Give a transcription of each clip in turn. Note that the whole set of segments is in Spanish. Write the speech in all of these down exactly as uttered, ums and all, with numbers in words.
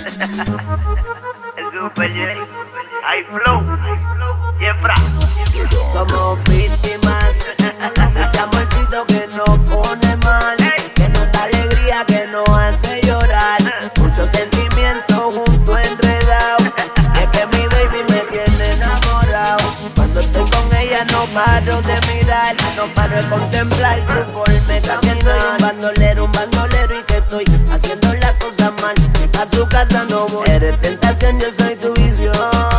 El Super J, High Flow, Jeffra. Somos víctimas de ese amorcito que nos pone mal, que nos da alegría, que nos hace llorar. Muchos sentimientos juntos enredados. Es que mi baby me tiene enamorado. Cuando estoy con ella no paro de mirar, no paro de contemplar su forma de caminar. Que soy un bandolero, un bandolero y que estoy haciendo las cosas mal. A su casa no voy. Eres tentación, yo soy tu vicio.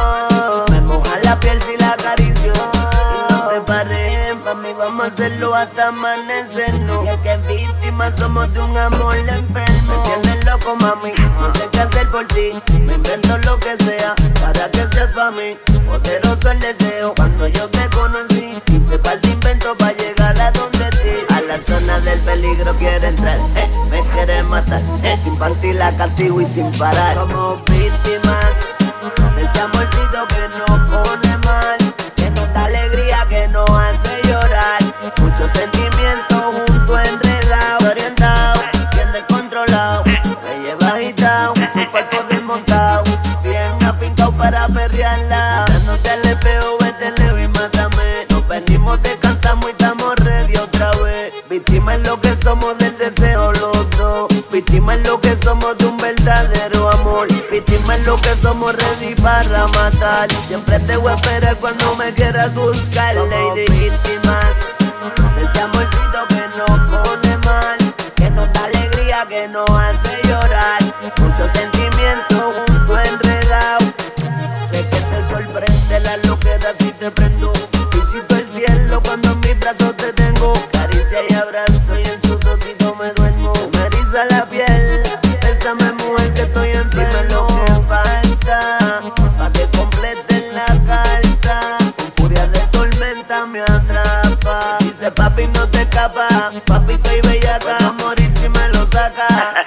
Me moja la piel si la acaricio. Y no te pares, pa' mí vamos a hacerlo hasta amanecernos. Y es que víctimas somos de un amor enfermo. Me tienes loco, mami, no sé qué hacer por ti. Me invento lo que sea para que seas pa' mí. Poderoso el deseo cuando yo te conocí. Hice par de invento pa' llegar a donde ti. A la zona del peligro quiero entrar, eh, me quiere matar, eh, sin partir la castigo y sin parar. Somos víctimas de ese amorcito que nos pone mal, que nos da alegría, que nos hace llorar. Muchos sentimientos juntos enredados, orientados, bien descontrolado. Me lleva agitado, su cuerpo desmontado, bien apintado para perrearla. Dándote al espejo, vete lejos y mátame. Nos venimos, descansamos y estamos ready otra vez. Víctima es lo que somos del deseo los dos. Víctima es lo que somos de un verdadero amor. Víctima es lo que somos ready para matar. Siempre te voy a esperar cuando me quieras buscar, lady. Víctimas de ese amorcito que nos pone mal, que nos da alegría, que nos hace llorar. Muchos sentimientos juntos enredados. Sé que te sorprende la loquera si te prendo. Visito el cielo cuando en mis brazos te tengo. Caricia y abrazo y en su totito me duermo. Me eriza la piel, bésame mujer que estoy enfermo. Dime lo que falta pa' que completen la carta. Con furia de tormenta me atrapa. Dice papi no te escapa, papi estoy bellaca. Puedo morir si me lo saca.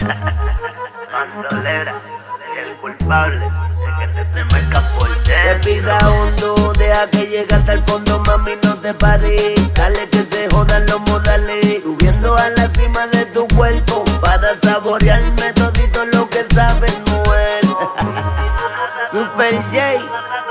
Bandolera, el culpable, el que te tremenda por dentro. Respira hondo, deja que llegue hasta el fondo, mami, no te pares. Dale que se jodan los modales, subiendo a la cima de tu cuerpo para saborearme todito lo que sabes, mujer. Super J,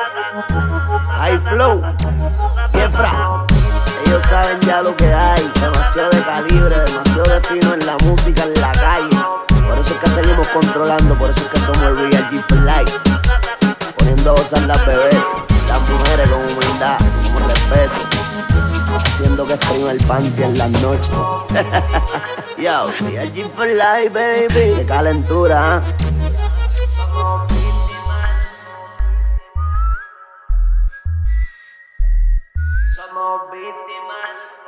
High Flow, Jeffra. Ellos saben ya lo que hay, demasiado de calibre, demasiado de fino en la música, en la calle. Por eso es que seguimos controlando, por eso es que somos Real G for Life. Poniendo a gozar las bebés, las mujeres con humildad, con respeto. Haciendo que exprima el panty en las noches. Yo, Real G for Life, baby. Qué calentura, ¿eh? Somos víctimas. Somos víctimas.